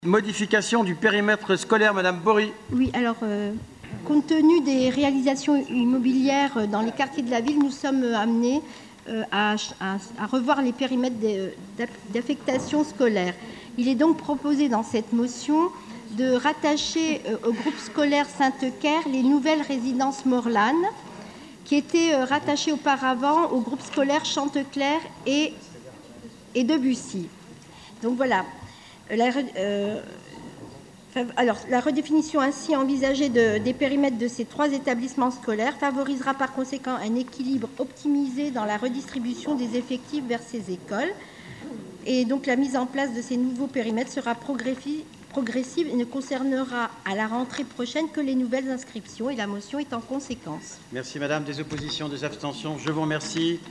Modification du périmètre scolaire, Madame Bory. Oui, alors, compte tenu des réalisations immobilières dans les quartiers de la ville, nous sommes amenés à revoir les périmètres d'affectation scolaire. Il est donc proposé dans cette motion de rattacher au groupe scolaire Sainte-Caire les nouvelles résidences Morlane, qui étaient rattachées auparavant au groupe scolaire Chanteclair et Debussy. Donc voilà. La redéfinition ainsi envisagée des périmètres de ces trois établissements scolaires favorisera par conséquent un équilibre optimisé dans la redistribution des effectifs vers ces écoles. Et donc la mise en place de ces nouveaux périmètres sera progressive et ne concernera à la rentrée prochaine que les nouvelles inscriptions. Et la motion est en conséquence. Merci Madame. Des oppositions, des abstentions. Je vous remercie.